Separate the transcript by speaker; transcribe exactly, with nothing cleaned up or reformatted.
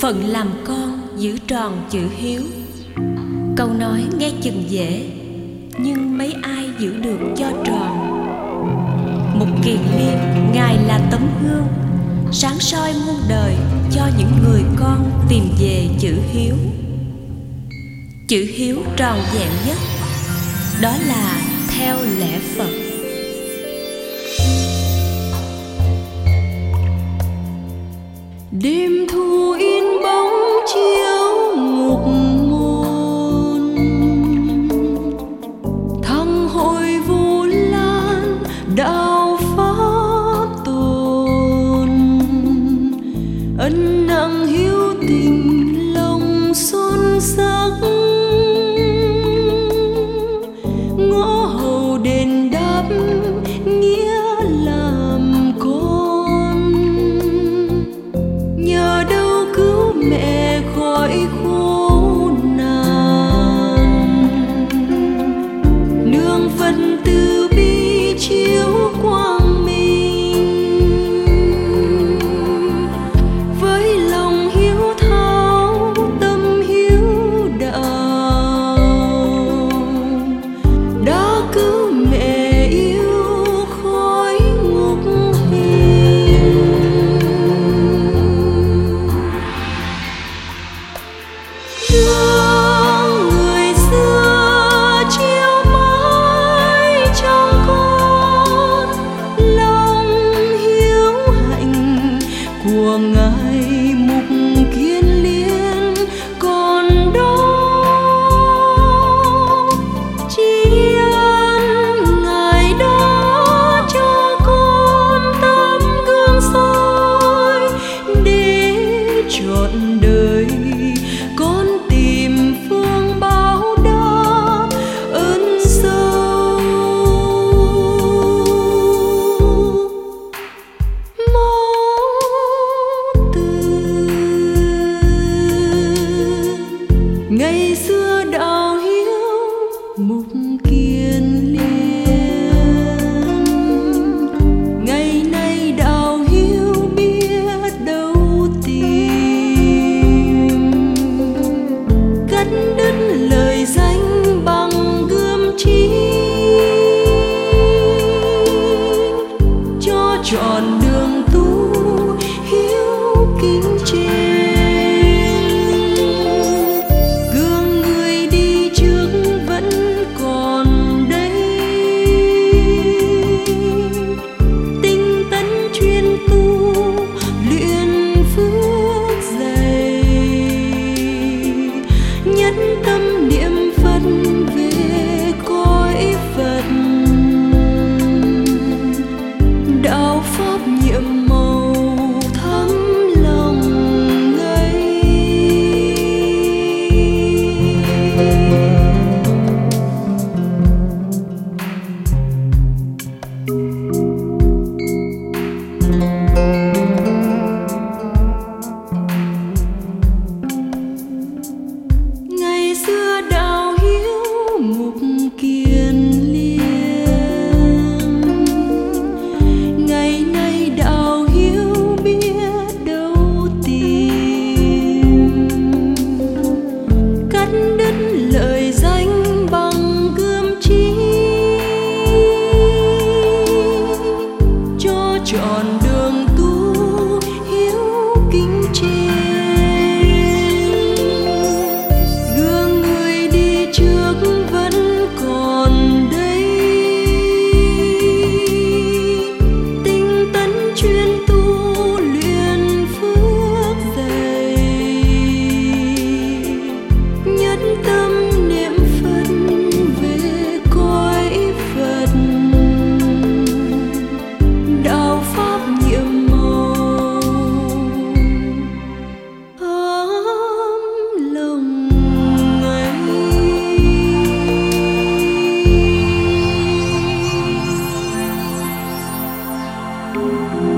Speaker 1: Phận làm con giữ tròn chữ hiếu. Câu nói nghe chừng dễ, nhưng mấy ai giữ được cho tròn. Mục Kiền Liên, Ngài là tấm gương sáng soi muôn đời cho những người con tìm về chữ hiếu. Chữ hiếu tròn vẹn nhất, đó là theo lẽ Phật.
Speaker 2: Đêm thu in bóng chiếu ngục môn, thăng hội Vu Lan đạo pháp tồn. Ân nặng hiếu tình lòng son sắc, ngõ hầu đền đáp nghĩa làm con. Nhờ đâu cứu mẹ khỏi khổ nạn, nương phận từ bi chiếu quang minh. Với lòng hiếu thảo tâm hiếu đạo, đã cứu mẹ yêu khỏi ngục hình. Gương người xưa chiếu mãi trong con, lòng hiếu hạnh của Ngài Mục Kiền Liên còn đó. Tri ân Ngài đó cho con tấm gương soi, để trọn đời con tìm phương báo đáp ơn sâu. Máu từ ngày xưa đạo hiếu Mục Kiền Liên, ngày nay đạo hiếu biết đâu tìm. Cắt đứt lời danh bằng gươm trí, cho trọn đường tu hiếu kính trên. Gương người đi trước vẫn còn đây, tinh tấn chuyên tu luyện phước dày. Nhất tâm niệm Phật về cõi Phật, đạo pháp nhiệm màu thắm lòng ngây. Ngày xưa đạo hiếu Mục Kiền Liên, ngày nay đạo hiếu biết đâu tìm. Cắt đứt lời danh bằng gươm trí, cho trọn đường tu hiếu kính trên. Gương người đi trước vẫn còn đây, tinh tấn chuyên tu luyện phước dày. Nhất tâm niệm Phật về cõi Phật, đạo pháp nhiệm màu ấm lòng ấy. Thank you.